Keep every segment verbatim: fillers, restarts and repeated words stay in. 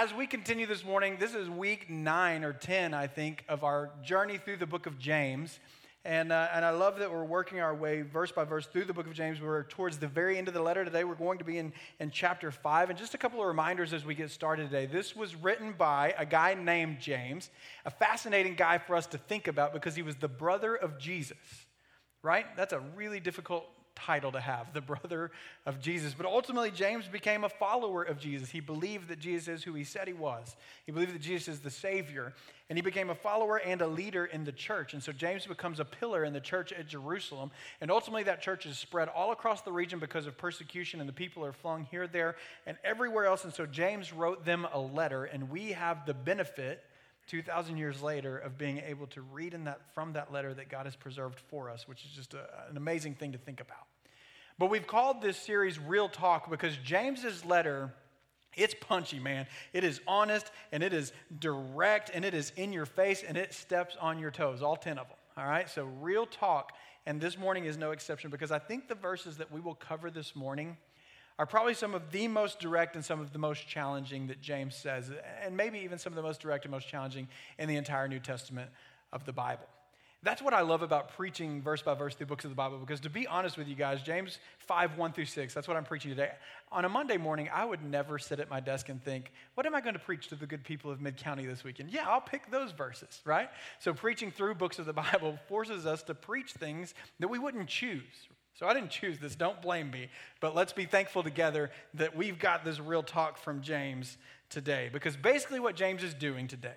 as we continue this morning, this is week nine or ten, I think, of our journey through the book of James. And, uh, and I love that we're working our way verse by verse through the book of James. We're towards the very end of the letter today. We're going to be in, in chapter five. And just a couple of reminders as we get started today. This was written by a guy named James, a fascinating guy for us to think about because he was the brother of Jesus, right? That's a really difficult title to have, the brother of Jesus. But ultimately, James became a follower of Jesus. He believed that Jesus is who he said he was. He believed that Jesus is the Savior. And he became a follower and a leader in the church. And so James becomes a pillar in the church at Jerusalem. And ultimately, that church is spread all across the region because of persecution. And the people are flung here, there, and everywhere else. And so James wrote them a letter. And we have the benefit two thousand years later of being able to read in that from that letter that God has preserved for us, which is just a, an amazing thing to think about. But we've called this series Real Talk because James's letter, it's punchy, man. It is honest, and it is direct, and it is in your face, and it steps on your toes, all ten of them, all right? So real talk, and this morning is no exception because I think the verses that we will cover this morning are probably some of the most direct and some of the most challenging that James says, and maybe even some of the most direct and most challenging in the entire New Testament of the Bible. That's what I love about preaching verse by verse through books of the Bible, because to be honest with you guys, James five, one through six, that's what I'm preaching today. On a Monday morning, I would never sit at my desk and think, what am I going to preach to the good people of Mid-County this weekend? Yeah, I'll pick those verses, right? So preaching through books of the Bible forces us to preach things that we wouldn't choose. So I didn't choose this, don't blame me, but let's be thankful together that we've got this real talk from James today, because basically what James is doing today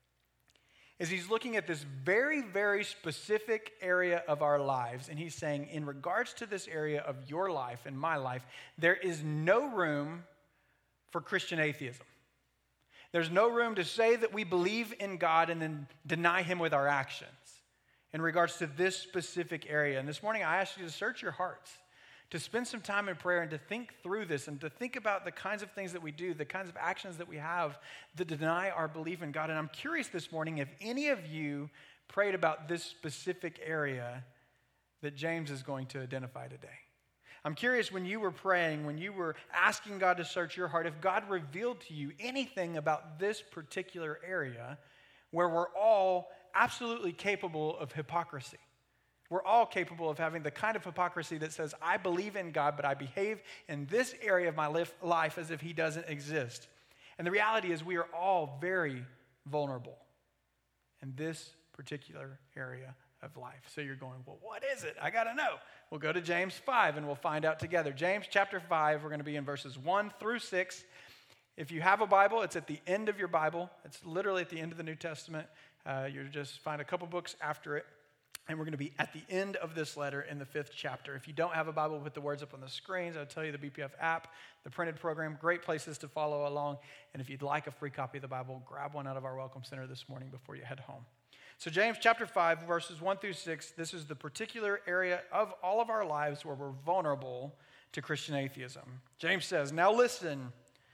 is he's looking at this very, very specific area of our lives, and he's saying, in regards to this area of your life and my life, there is no room for Christian atheism. There's no room to say that we believe in God and then deny him with our actions in regards to this specific area. And this morning, I ask you to search your hearts, to spend some time in prayer and to think through this and to think about the kinds of things that we do, the kinds of actions that we have that deny our belief in God. And I'm curious this morning if any of you prayed about this specific area that James is going to identify today. I'm curious when you were praying, when you were asking God to search your heart, if God revealed to you anything about this particular area where we're all absolutely capable of hypocrisy. We're all capable of having the kind of hypocrisy that says, I believe in God, but I behave in this area of my life as if he doesn't exist. And the reality is we are all very vulnerable in this particular area of life. So you're going, well, what is it? I got to know. We'll go to James five and we'll find out together. James chapter five, we're going to be in verses one through six. If you have a Bible, it's at the end of your Bible. It's literally at the end of the New Testament. Uh, you just find a couple books after it. And we're going to be at the end of this letter in the fifth chapter. If you don't have a Bible, put the words up on the screens. I'll tell you the B P F app, the printed program, great places to follow along. And if you'd like a free copy of the Bible, grab one out of our Welcome Center this morning before you head home. So James chapter five, verses one through six, this is the particular area of all of our lives where we're vulnerable to Christian atheism. James says, now listen,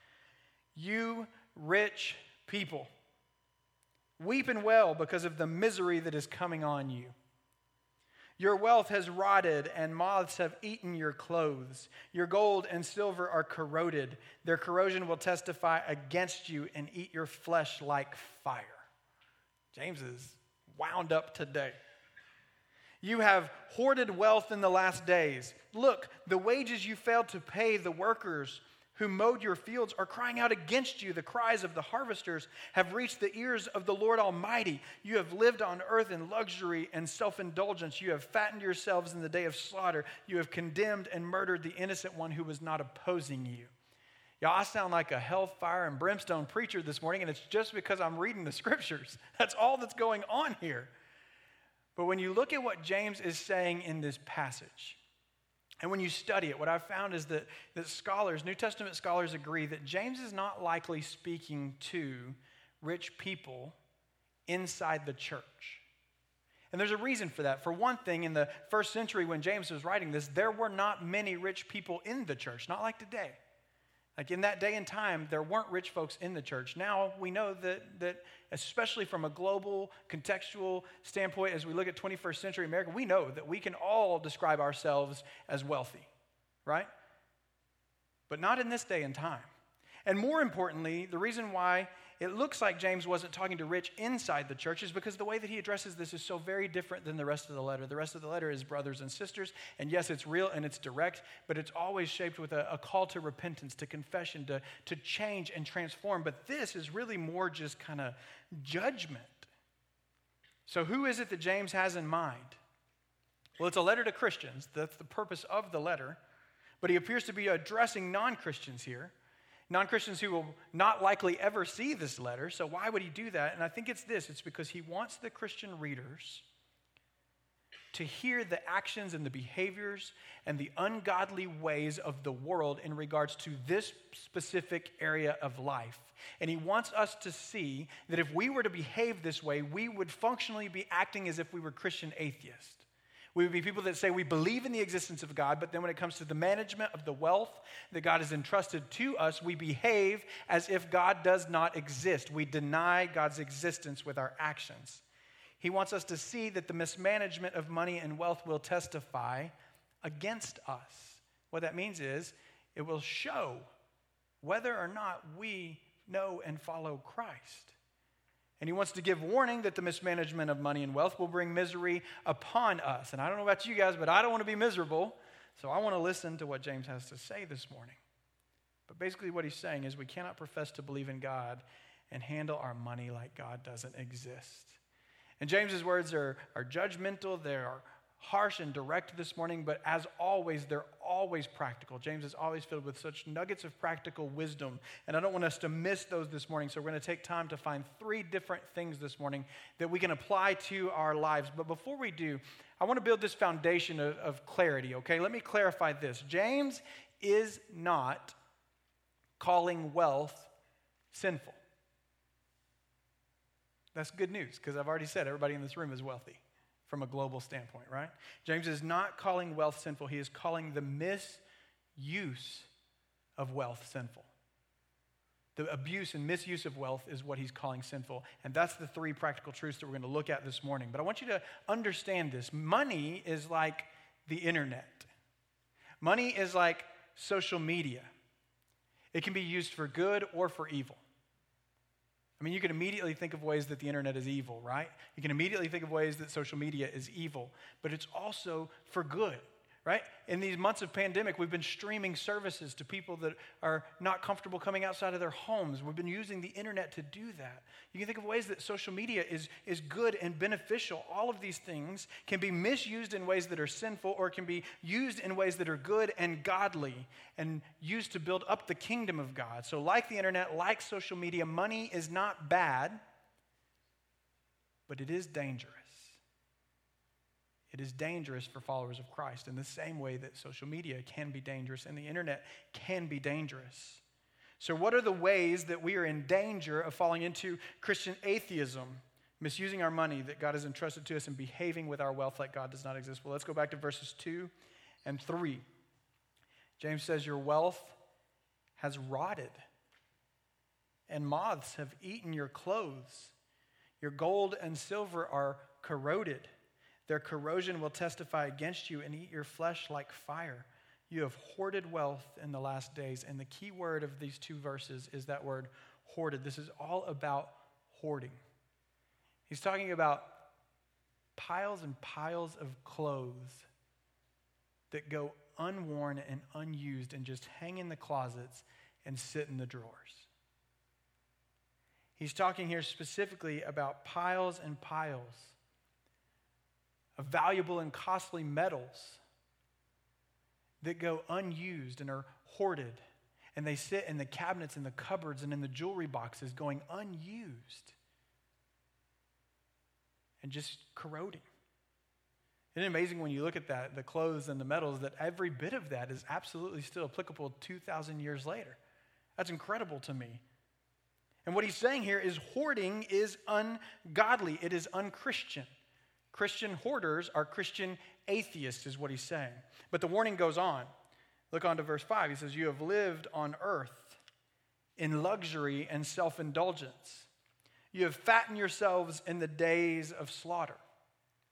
you rich people, weep and wail because of the misery that is coming on you. Your wealth has rotted, and moths have eaten your clothes. Your gold and silver are corroded. Their corrosion will testify against you and eat your flesh like fire. James is wound up today. You have hoarded wealth in the last days. Look, the wages you failed to pay the workers who mowed your fields are crying out against you. The cries of the harvesters have reached the ears of the Lord Almighty. You have lived on earth in luxury and self-indulgence. You have fattened yourselves in the day of slaughter. You have condemned and murdered the innocent one who was not opposing you. Y'all, I sound like a hellfire and brimstone preacher this morning, and it's just because I'm reading the scriptures. That's all that's going on here. But when you look at what James is saying in this passage, and when you study it, what I've found is that, that scholars, New Testament scholars agree that James is not likely speaking to rich people inside the church. And there's a reason for that. For one thing, in the first century when James was writing this, there were not many rich people in the church, not like today. Like in that day and time, there weren't rich folks in the church. Now we know that, that especially from a global, contextual standpoint, as we look at twenty-first century America, we know that we can all describe ourselves as wealthy, right? But not in this day and time. And more importantly, the reason why it looks like James wasn't talking to rich inside the church is because the way that he addresses this is so very different than the rest of the letter. The rest of the letter is brothers and sisters, and yes, it's real and it's direct, but it's always shaped with a, a call to repentance, to confession, to, to change and transform. But this is really more just kind of judgment. So who is it that James has in mind? Well, it's a letter to Christians. That's the purpose of the letter. But he appears to be addressing non-Christians here. Non-Christians who will not likely ever see this letter. So why would he do that? And I think it's this. It's because he wants the Christian readers to hear the actions and the behaviors and the ungodly ways of the world in regards to this specific area of life. And he wants us to see that if we were to behave this way, we would functionally be acting as if we were Christian atheists. We would be people that say we believe in the existence of God, but then when it comes to the management of the wealth that God has entrusted to us, we behave as if God does not exist. We deny God's existence with our actions. He wants us to see that the mismanagement of money and wealth will testify against us. What that means is it will show whether or not we know and follow Christ. And he wants to give warning that the mismanagement of money and wealth will bring misery upon us. And I don't know about you guys, but I don't want to be miserable. So I want to listen to what James has to say this morning. But basically what he's saying is we cannot profess to believe in God and handle our money like God doesn't exist. And James's words are, are judgmental, they are harsh and direct this morning, but as always, they're always practical. James is always filled with such nuggets of practical wisdom, and I don't want us to miss those this morning, so we're going to take time to find three different things this morning that we can apply to our lives. But before we do, I want to build this foundation of, of clarity, okay? Let me clarify this. James is not calling wealth sinful. That's good news, because I've already said everybody in this room is wealthy from a global standpoint, right? James is not calling wealth sinful. He is calling the misuse of wealth sinful. The abuse and misuse of wealth is what he's calling sinful. And that's the three practical truths that we're going to look at this morning. But I want you to understand this. Money is like the internet. Money is like social media. It can be used for good or for evil. I mean, you can immediately think of ways that the internet is evil, right? You can immediately think of ways that social media is evil, but it's also for good, right? In these months of pandemic, we've been streaming services to people that are not comfortable coming outside of their homes. We've been using the internet to do that. You can think of ways that social media is, is good and beneficial. All of these things can be misused in ways that are sinful or can be used in ways that are good and godly and used to build up the kingdom of God. So like the internet, like social media, money is not bad, but it is dangerous. It is dangerous for followers of Christ in the same way that social media can be dangerous and the internet can be dangerous. So what are the ways that we are in danger of falling into Christian atheism, misusing our money that God has entrusted to us and behaving with our wealth like God does not exist? Well, let's go back to verses two and three. James says, your wealth has rotted and moths have eaten your clothes. Your gold and silver are corroded. Their corrosion will testify against you and eat your flesh like fire. You have hoarded wealth in the last days. And the key word of these two verses is that word hoarded. This is all about hoarding. He's talking about piles and piles of clothes that go unworn and unused and just hang in the closets and sit in the drawers. He's talking here specifically about piles and piles of valuable and costly metals that go unused and are hoarded. And they sit in the cabinets and the cupboards and in the jewelry boxes going unused and just corroding. Isn't it amazing when you look at that, the clothes and the metals, that every bit of that is absolutely still applicable two thousand years later? That's incredible to me. And what he's saying here is hoarding is ungodly. It is unchristian. Christian hoarders are Christian atheists, is what he's saying. But the warning goes on. Look on to verse five. He says, you have lived on earth in luxury and self-indulgence. You have fattened yourselves in the days of slaughter.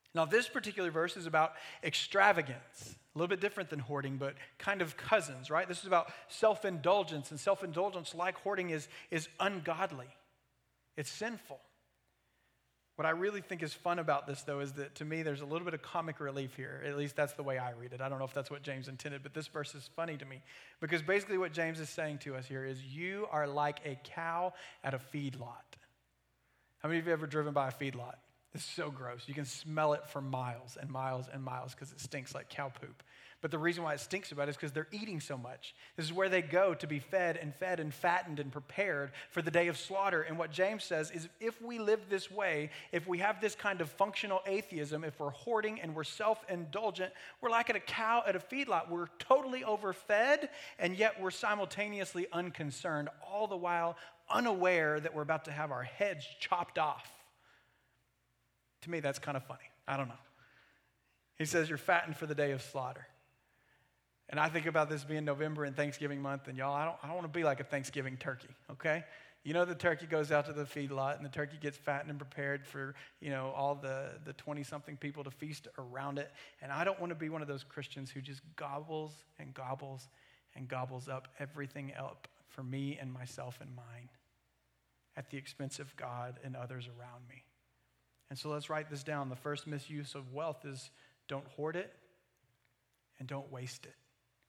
Now, this particular verse is about extravagance, a little bit different than hoarding, but kind of cousins, right? This is about self-indulgence, and self-indulgence, like hoarding, is, is ungodly. It's sinful. What I really think is fun about this, though, is that to me, there's a little bit of comic relief here. At least that's the way I read it. I don't know if that's what James intended, but this verse is funny to me. Because basically what James is saying to us here is, you are like a cow at a feedlot. How many of you have ever driven by a feedlot? It's so gross. You can smell it for miles and miles and miles because it stinks like cow poop. But the reason why it stinks about it is because they're eating so much. This is where they go to be fed and fed and fattened and prepared for the day of slaughter. And what James says is, if we live this way, if we have this kind of functional atheism, if we're hoarding and we're self-indulgent, we're like a cow at a feedlot. We're totally overfed, and yet we're simultaneously unconcerned, all the while unaware that we're about to have our heads chopped off. To me, that's kind of funny. I don't know. He says you're fattened for the day of slaughter. And I think about this being November and Thanksgiving month, and y'all, I don't, I don't want to be like a Thanksgiving turkey, okay? You know, the turkey goes out to the feedlot, and the turkey gets fattened and prepared for, you know, all the the twenty-something people to feast around it. And I don't want to be one of those Christians who just gobbles and gobbles and gobbles up everything up for me and myself and mine at the expense of God and others around me. And so let's write this down. The first misuse of wealth is don't hoard it and don't waste it.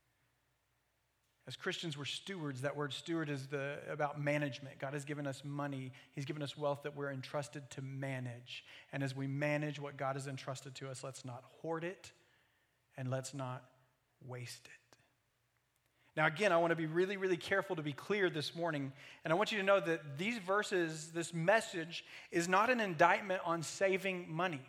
As Christians, we're stewards. That word steward is the, about management. God has given us money. He's given us wealth that we're entrusted to manage. And as we manage what God has entrusted to us, let's not hoard it and let's not waste it. Now, again, I want to be really, really careful to be clear this morning. And I want you to know that these verses, this message, is not an indictment on saving money.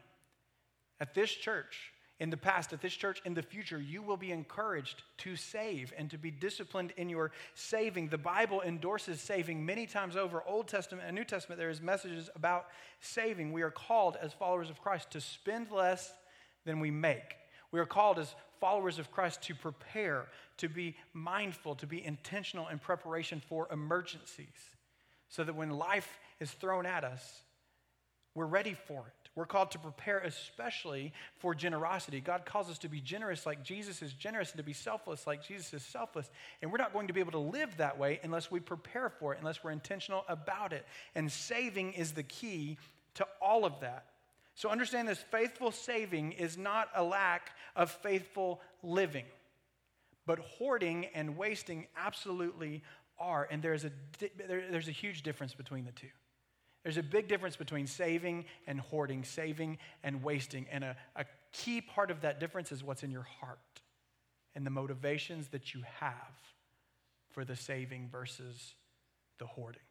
At this church, in the past, at this church, in the future, you will be encouraged to save and to be disciplined in your saving. The Bible endorses saving many times over. Old Testament and New Testament, there is messages about saving. We are called as followers of Christ to spend less than we make. We are called as followers of Christ to prepare, to be mindful, to be intentional in preparation for emergencies, so that when life is thrown at us, we're ready for it. We're called to prepare especially for generosity. God calls us to be generous like Jesus is generous and to be selfless like Jesus is selfless. And we're not going to be able to live that way unless we prepare for it, unless we're intentional about it. And saving is the key to all of that. So understand this, faithful saving is not a lack of faithful living. But hoarding and wasting absolutely are. And there's a, there, there's a huge difference between the two. There's a big difference between saving and hoarding, saving and wasting. And a, a key part of that difference is what's in your heart and the motivations that you have for the saving versus the hoarding.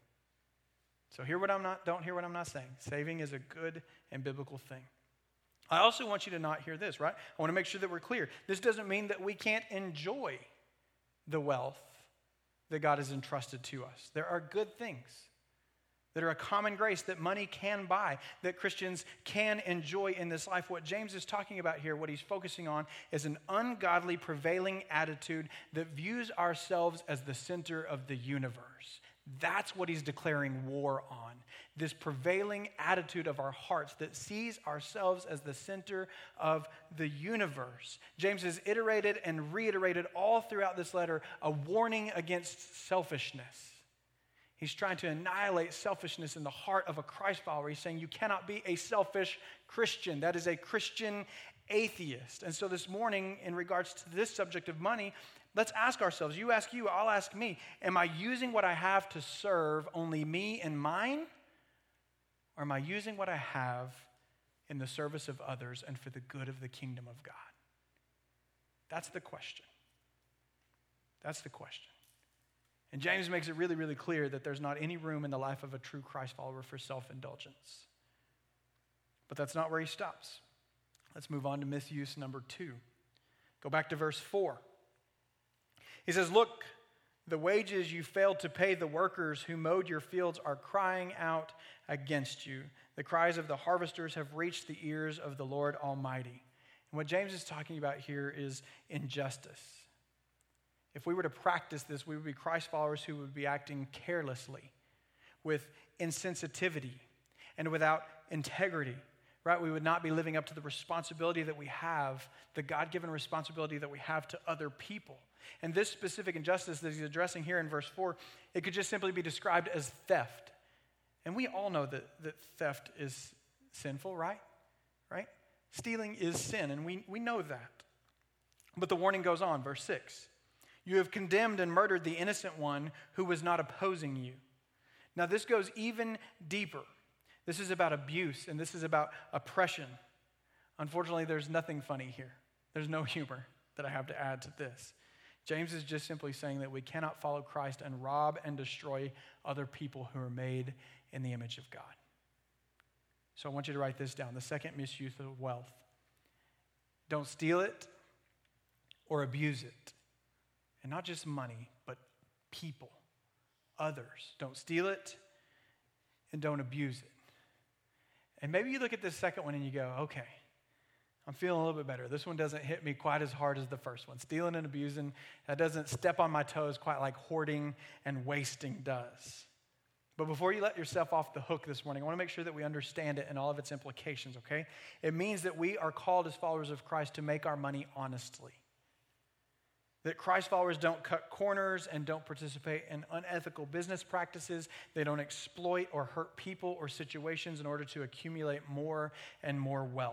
So hear what I'm not, don't hear what I'm not saying. Saving is a good and biblical thing. I also want you to not hear this, right? I want to make sure that we're clear. This doesn't mean that we can't enjoy the wealth that God has entrusted to us. There are good things that are a common grace that money can buy, that Christians can enjoy in this life. What James is talking about here, what he's focusing on, is an ungodly prevailing attitude that views ourselves as the center of the universe. That's what he's declaring war on. This prevailing attitude of our hearts that sees ourselves as the center of the universe. James has iterated and reiterated all throughout this letter a warning against selfishness. He's trying to annihilate selfishness in the heart of a Christ follower. He's saying you cannot be a selfish Christian. That is a Christian atheist. And so this morning, in regards to this subject of money, let's ask ourselves, you ask you, I'll ask me, am I using what I have to serve only me and mine? Or am I using what I have in the service of others and for the good of the kingdom of God? That's the question. That's the question. And James makes it really, really clear that there's not any room in the life of a true Christ follower for self-indulgence. But that's not where he stops. Let's move on to misuse number two. Go back to verse four. He says, look, the wages you failed to pay the workers who mowed your fields are crying out against you. The cries of the harvesters have reached the ears of the Lord Almighty. And what James is talking about here is injustice. If we were to practice this, we would be Christ followers who would be acting carelessly, with insensitivity, and without integrity, right? We would not be living up to the responsibility that we have, the God-given responsibility that we have to other people. And this specific injustice that he's addressing here in verse four, it could just simply be described as theft. And we all know that, that theft is sinful, right? Right? Stealing is sin, and we, we know that. But the warning goes on, verse six. You have condemned and murdered the innocent one who was not opposing you. Now this goes even deeper. This is about abuse, and this is about oppression. Unfortunately, there's nothing funny here. There's no humor that I have to add to this. James is just simply saying that we cannot follow Christ and rob and destroy other people who are made in the image of God. So I want you to write this down. The second misuse of wealth. Don't steal it or abuse it. And not just money, but people, others. Don't steal it and don't abuse it. And maybe you look at this second one and you go, okay, I'm feeling a little bit better. This one doesn't hit me quite as hard as the first one. Stealing and abusing, that doesn't step on my toes quite like hoarding and wasting does. But before you let yourself off the hook this morning, I want to make sure that we understand it and all of its implications, okay? It means that we are called as followers of Christ to make our money honestly. That Christ followers don't cut corners and don't participate in unethical business practices. They don't exploit or hurt people or situations in order to accumulate more and more wealth.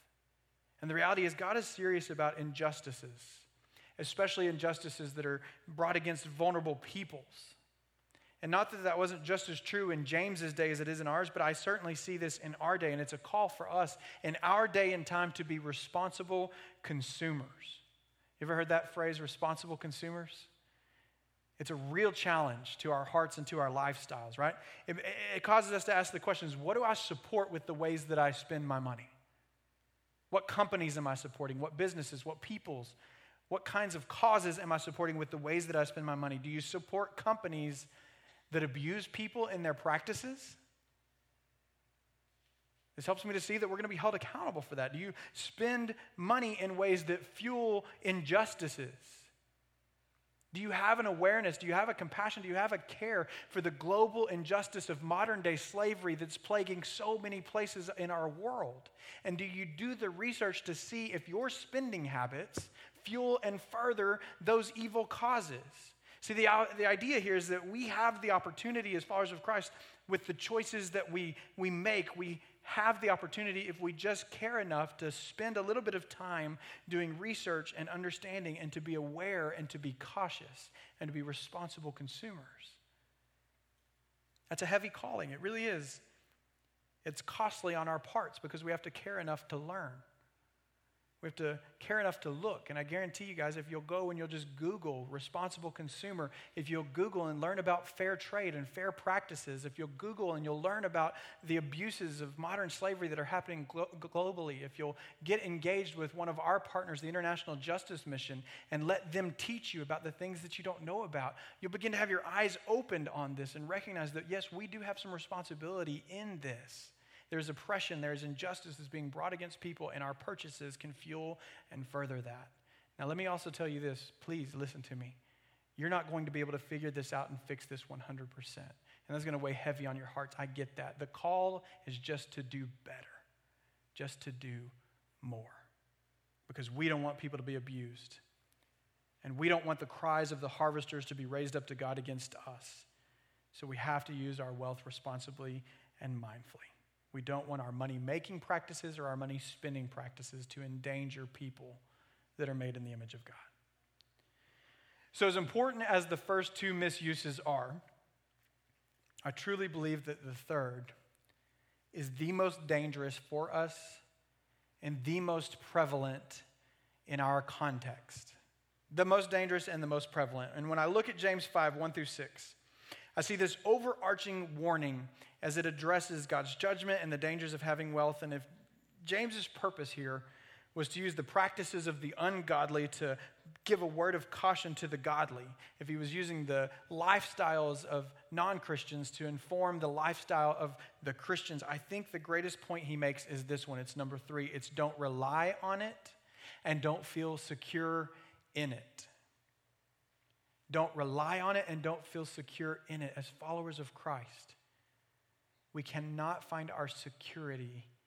And the reality is God is serious about injustices, especially injustices that are brought against vulnerable peoples. And not that that wasn't just as true in James's day as it is in ours, but I certainly see this in our day, and it's a call for us in our day and time to be responsible consumers. You ever heard that phrase, responsible consumers? It's a real challenge to our hearts and to our lifestyles, right? It, it causes us to ask the questions, what do I support with the ways that I spend my money? What companies am I supporting? What businesses? What peoples? What kinds of causes am I supporting with the ways that I spend my money? Do you support companies that abuse people in their practices? This helps me to see that we're going to be held accountable for that. Do you spend money in ways that fuel injustices? Do you have an awareness? Do you have a compassion? Do you have a care for the global injustice of modern day slavery that's plaguing so many places in our world? And do you do the research to see if your spending habits fuel and further those evil causes? See, the, the idea here is that we have the opportunity as followers of Christ with the choices that we, we make. We have the opportunity, if we just care enough, to spend a little bit of time doing research and understanding and to be aware and to be cautious and to be responsible consumers. That's a heavy calling. It really is. It's costly on our parts because we have to care enough to learn. We have to care enough to look. And I guarantee you guys, if you'll go and you'll just Google responsible consumer, if you'll Google and learn about fair trade and fair practices, if you'll Google and you'll learn about the abuses of modern slavery that are happening glo- globally, if you'll get engaged with one of our partners, the International Justice Mission, and let them teach you about the things that you don't know about, you'll begin to have your eyes opened on this and recognize that, yes, we do have some responsibility in this. There's oppression, there's injustice that's being brought against people, and our purchases can fuel and further that. Now, let me also tell you this. Please listen to me. You're not going to be able to figure this out and fix this one hundred percent. And that's going to weigh heavy on your hearts. I get that. The call is just to do better, just to do more. Because we don't want people to be abused. And we don't want the cries of the harvesters to be raised up to God against us. So we have to use our wealth responsibly and mindfully. We don't want our money-making practices or our money-spending practices to endanger people that are made in the image of God. So as important as the first two misuses are, I truly believe that the third is the most dangerous for us and the most prevalent in our context. The most dangerous and the most prevalent. And when I look at James five, one through six, I see this overarching warning as it addresses God's judgment and the dangers of having wealth. And if James's purpose here was to use the practices of the ungodly to give a word of caution to the godly, if he was using the lifestyles of non-Christians to inform the lifestyle of the Christians, I think the greatest point he makes is this one. It's number three. It's don't rely on it and don't feel secure in it. Don't rely on it and don't feel secure in it. As followers of Christ, we cannot find our security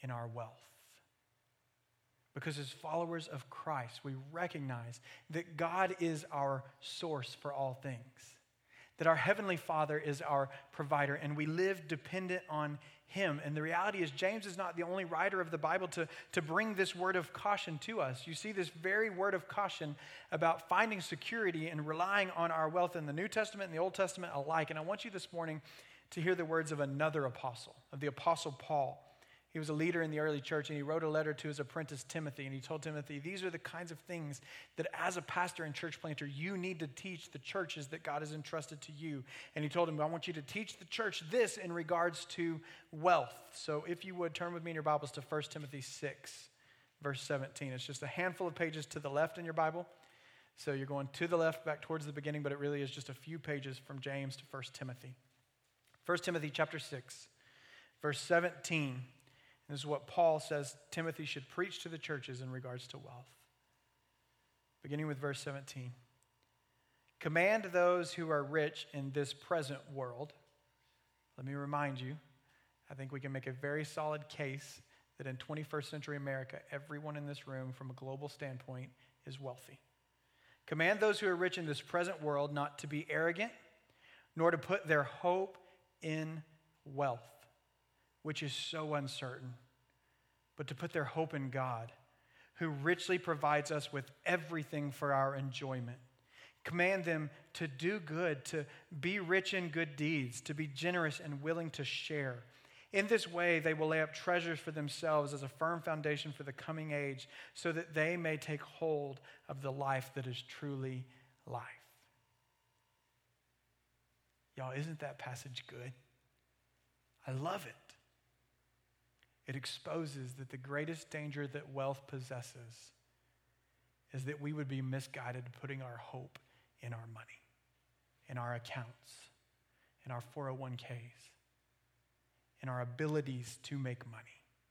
in our wealth. Because as followers of Christ, we recognize that God is our source for all things, that our Heavenly Father is our provider, and we live dependent on Him. And the reality is, James is not the only writer of the Bible to, to bring this word of caution to us. You see this very word of caution about finding security and relying on our wealth in the New Testament and the Old Testament alike. And I want you this morning to hear the words of another apostle, of the Apostle Paul. He was a leader in the early church, and he wrote a letter to his apprentice Timothy, and he told Timothy, these are the kinds of things that as a pastor and church planter, you need to teach the churches that God has entrusted to you. And he told him, I want you to teach the church this in regards to wealth. So if you would, turn with me in your Bibles to First Timothy six, verse seventeen. It's just a handful of pages to the left in your Bible. So you're going to the left back towards the beginning, but it really is just a few pages from James to First Timothy. First Timothy chapter six, verse seventeen. This is what Paul says Timothy should preach to the churches in regards to wealth. Beginning with verse seventeen. Command those who are rich in this present world. Let me remind you, I think we can make a very solid case that in twenty-first century America, everyone in this room from a global standpoint is wealthy. Command those who are rich in this present world not to be arrogant, nor to put their hope in wealth, which is so uncertain, but to put their hope in God, who richly provides us with everything for our enjoyment. Command them to do good, to be rich in good deeds, to be generous and willing to share. In this way, they will lay up treasures for themselves as a firm foundation for the coming age, so that they may take hold of the life that is truly life. Y'all, isn't that passage good? I love it. It exposes that the greatest danger that wealth possesses is that we would be misguided putting our hope in our money, in our accounts, in our four oh one k's, in our abilities to make money.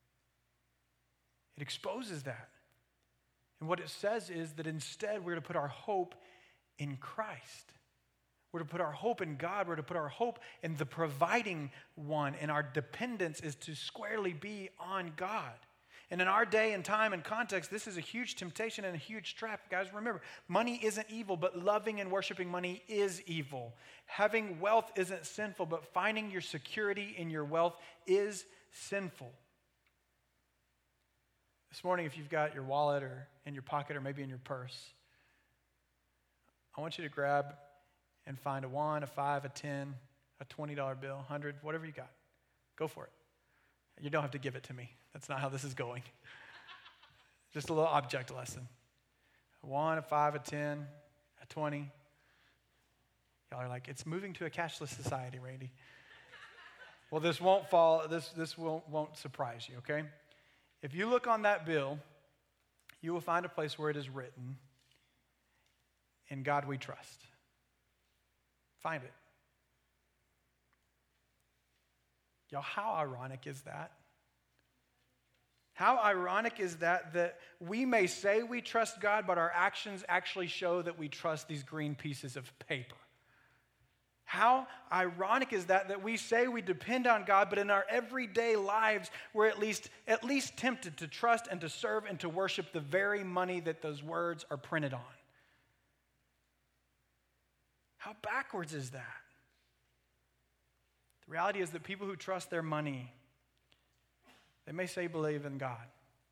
It exposes that. And what it says is that instead we're to put our hope in Christ. We're to put our hope in God. We're to put our hope in the providing one. And our dependence is to squarely be on God. And in our day and time and context, this is a huge temptation and a huge trap. Guys, remember, money isn't evil, but loving and worshiping money is evil. Having wealth isn't sinful, but finding your security in your wealth is sinful. This morning, if you've got your wallet or in your pocket or maybe in your purse, I want you to grab and find a one, a five, a ten, a twenty dollar bill, one hundred, whatever you got. Go for it. You don't have to give it to me. That's not how this is going. Just a little object lesson. A one, a five, a ten, a twenty. Y'all are like, it's moving to a cashless society, Randy. Well, this won't fall, this, this won't, won't surprise you, okay? If you look on that bill, you will find a place where it is written, "In God we trust." Find it. Y'all, how ironic is that? How ironic is that that we may say we trust God, but our actions actually show that we trust these green pieces of paper? How ironic is that that we say we depend on God, but in our everyday lives, we're at least, at least tempted to trust and to serve and to worship the very money that those words are printed on? How backwards is that? The reality is that people who trust their money, they may say believe in God,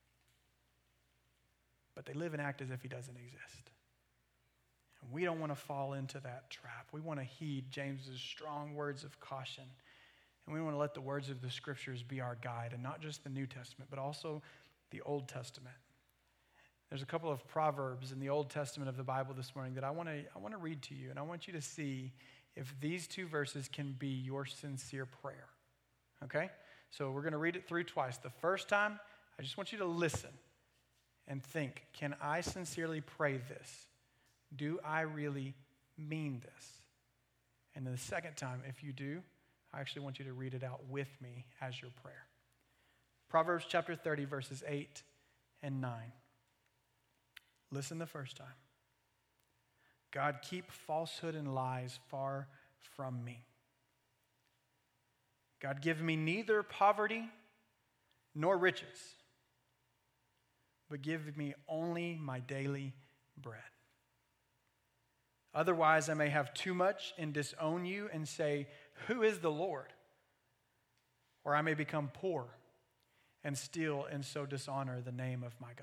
but they live and act as if He doesn't exist. And we don't want to fall into that trap. We want to heed James's strong words of caution. And we want to let the words of the Scriptures be our guide, and not just the New Testament, but also the Old Testament. There's a couple of proverbs in the Old Testament of the Bible this morning that I want to I want to read to you, and I want you to see if these two verses can be your sincere prayer. Okay? So we're going to read it through twice. The first time, I just want you to listen and think, can I sincerely pray this? Do I really mean this? And then the second time, if you do, I actually want you to read it out with me as your prayer. Proverbs chapter thirty, verses eight and nine. Listen the first time. God, keep falsehood and lies far from me. God, give me neither poverty nor riches, but give me only my daily bread. Otherwise, I may have too much and disown you and say, who is the Lord? Or I may become poor and steal and so dishonor the name of my God.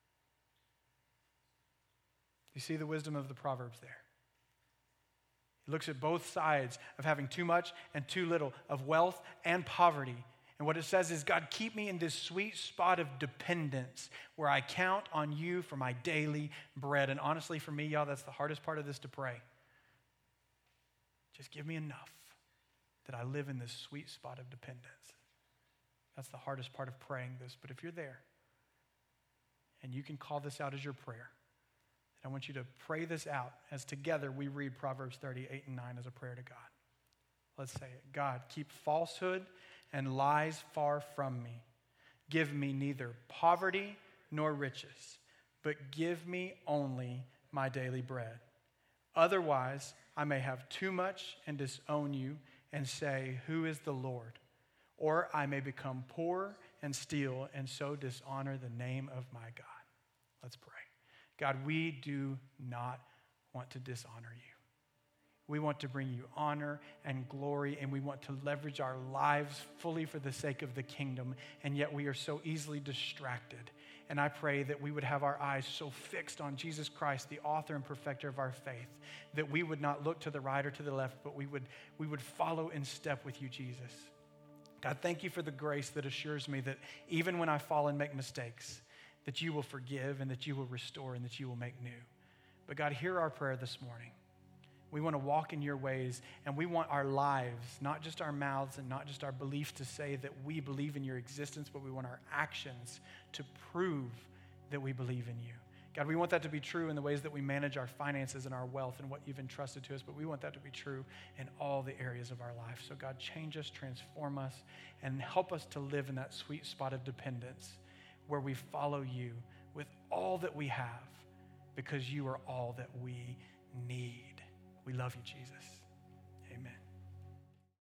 You see the wisdom of the Proverbs there. He looks at both sides of having too much and too little, of wealth and poverty. And what it says is, God, keep me in this sweet spot of dependence where I count on you for my daily bread. And honestly, for me, y'all, that's the hardest part of this to pray. Just give me enough that I live in this sweet spot of dependence. That's the hardest part of praying this. But if you're there and you can call this out as your prayer, I want you to pray this out as together we read Proverbs thirty-eight and nine as a prayer to God. Let's say it. God, keep falsehood and lies far from me. Give me neither poverty nor riches, but give me only my daily bread. Otherwise, I may have too much and disown you and say, who is the Lord? Or I may become poor and steal and so dishonor the name of my God. Let's pray. God, we do not want to dishonor you. We want to bring you honor and glory, and we want to leverage our lives fully for the sake of the kingdom, and yet we are so easily distracted. And I pray that we would have our eyes so fixed on Jesus Christ, the author and perfecter of our faith, that we would not look to the right or to the left, but we would, we would follow in step with you, Jesus. God, thank you for the grace that assures me that even when I fall and make mistakes, that you will forgive and that you will restore and that you will make new. But God, hear our prayer this morning. We want to walk in your ways, and we want our lives, not just our mouths and not just our beliefs, to say that we believe in your existence, but we want our actions to prove that we believe in you. God, we want that to be true in the ways that we manage our finances and our wealth and what you've entrusted to us, but we want that to be true in all the areas of our life. So God, change us, transform us, and help us to live in that sweet spot of dependence where we follow you with all that we have because you are all that we need. We love you, Jesus.